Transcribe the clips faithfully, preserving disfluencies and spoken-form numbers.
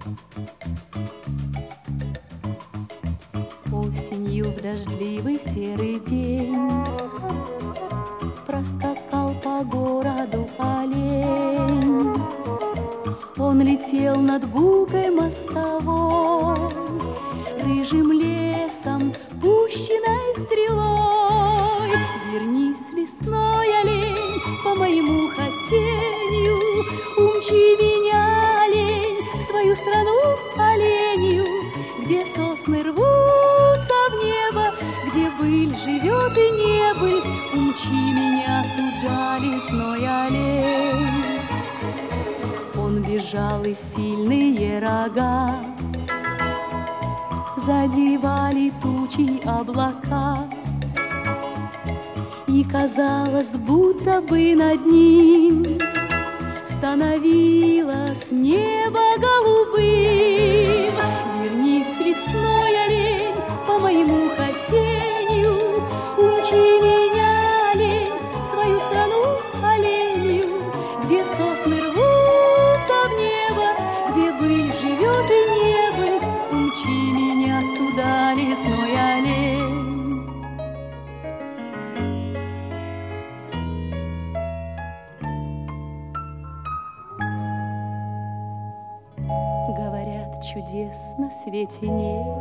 Осенью в дождливый серый день проскакал по городу олень. Он летел над гулкой мостовой, рыжим лесом, пущенной стрелой. Вернись, лесной олень, по моему хотению, умчи меня, олень, в свою страну оленью, где сосны рвутся в небо, где быль живет и небыль. Умчи меня туда, лесной олень. Он бежал, и сильные рога задевали тучи облака, и казалось, будто бы над ним становилось небо голубым. Вернись, лесной олень, по моему хотению, умчи меня, олень, в свою страну оленью, где сосны рвутся в небо, где быль живет и небыль. Умчи меня туда, лесной олень. Говорят, чудес на свете нет,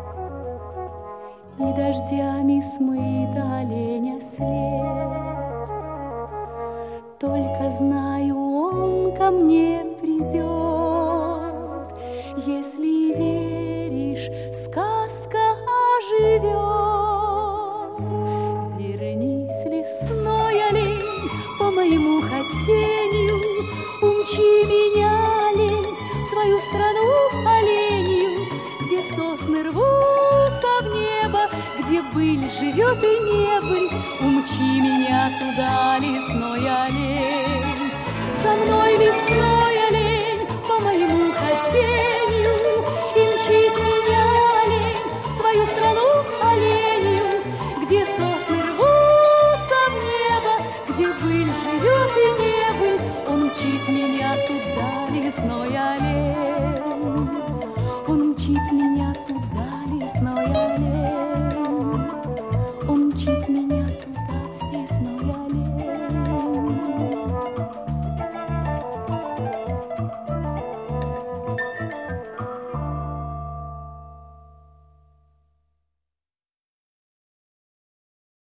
и дождями смыт оленя след. Только знаю, он ко мне придет. Если веришь, сказка оживет. Вернись, лесной олень, по моему хотению, умчи меня, олень, в свою страну оленью, где сосны рвутся в небо, где быль живет и небыль. Умчи меня туда, лесной олень. Со мной, лесной олень, по моему хотению, и мчит меня, олень, в свою страну оленью, где сосны рвутся в небо, где быль живет и небыль. Он мчит меня туда, лесной олень.